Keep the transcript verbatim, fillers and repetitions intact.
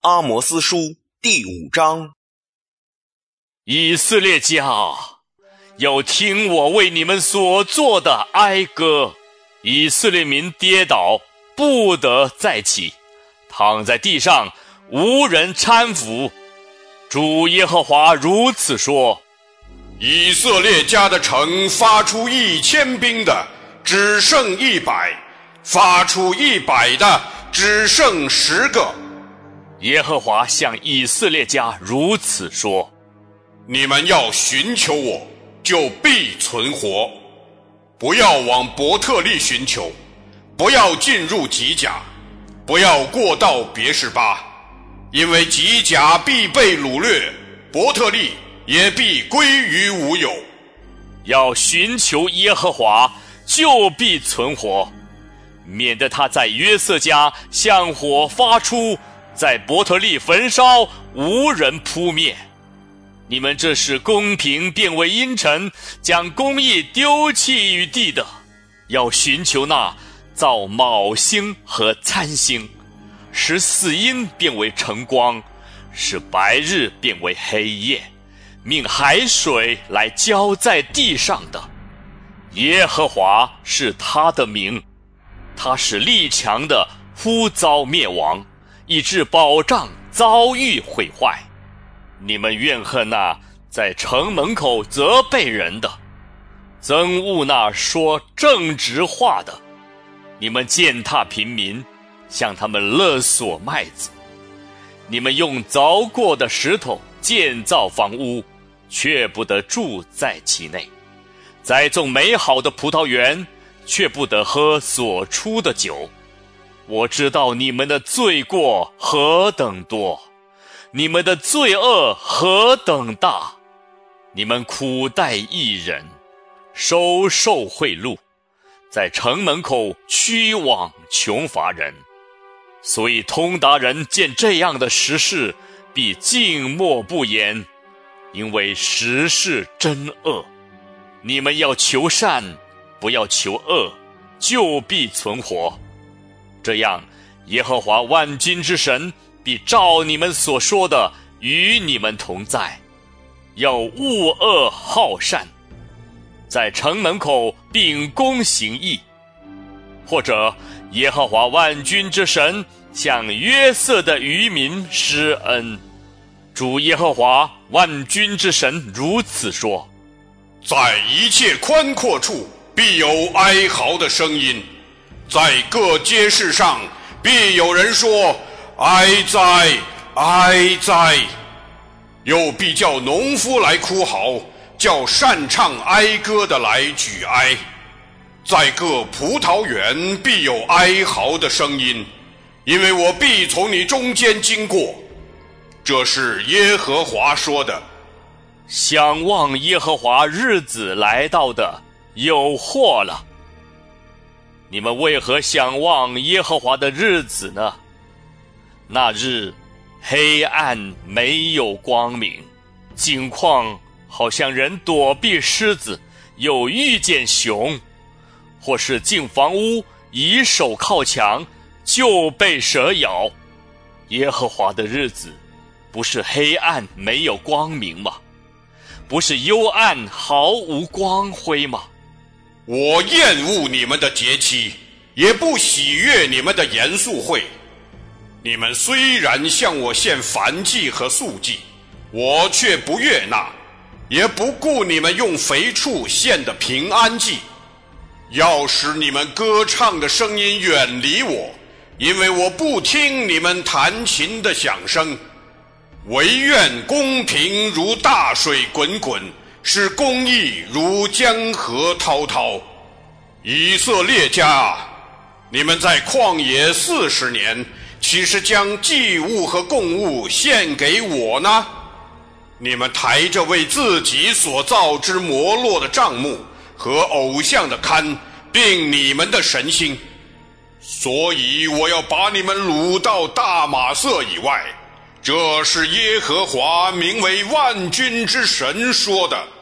阿摩司书第五章。 以色列家，要听我为你们所做的哀歌。以色列民跌倒，不得再起，躺在地上，无人搀扶。主耶和华如此说： 以色列家的城发出一千兵的，只剩一百；发出一百的，只剩十个。 耶和华向以色列家如此说： 你们要寻求我，就必存活。不要往伯特利寻求，不要进入吉甲，不要过到别是巴，因为吉甲必被掳掠，伯特利也必归于无有。 要寻求耶和华，就必存活，免得他在约瑟家向火发出，在伯特利焚烧，无人扑灭。你们这是公平变为阴沉，将公义丢弃于地的，要寻求那造卯星和参星，使死阴变为晨光，使白日变为黑夜，命海水来浇在地上的。耶和华是他的名，他使力强的忽遭灭亡，以致保障遭遇毁坏。你们怨恨那在城门口责备人的，憎恶那说正直话的。你们践踏平民，向他们勒索麦子。你们用凿过的石头建造房屋，却不得住在其内；栽种美好的葡萄园，却不得喝所出的酒。我知道你们的罪过何等多，你们的罪恶何等大！你们苦待义人，收受贿赂，在城门口屈枉穷乏人。所以通达人见这样的实事，必静默不言，因为实是真恶。你们要求善，不要求恶，就必存活。这样，耶和华万军之神必照你们所说的与你们同在。要恶恶好善，在城门口秉公行义。或者耶和华万军之神向约瑟的渔民施恩。主耶和华万军之神如此说： 在一切宽阔处必有哀嚎的声音，在各街市上必有人说哀哉哀哉，又必叫农夫来哭嚎，叫擅唱哀歌的来举哀。在各葡萄园必有哀嚎的声音，因为我必从你中间经过。这是耶和华说的。 想望耶和华日子来到的有祸了。你们为何想望耶和华的日子呢？那日黑暗没有光明，景况好像人躲避狮子，又遇见熊，或是进房屋以手靠墙，就被蛇咬。耶和华的日子不是黑暗没有光明吗？不是幽暗毫无光辉吗？ 我厌恶你们的节期，也不喜悦你们的严肃会。你们虽然向我献燔祭和素祭，我却不悦纳，也不顾你们用肥畜献的平安祭。要使你们歌唱的声音远离我，因为我不听你们弹琴的响声。惟愿公平如大水滚滚，使公义如江河滔滔。以色列家，你们在旷野四十年，岂是将祭物和供物献给我呢？你们抬着为自己所造之摩洛的帐幕和偶像的龛，并你们的神星，所以我要把你们掳到大马色以外。这是耶和华名为万军之神说的。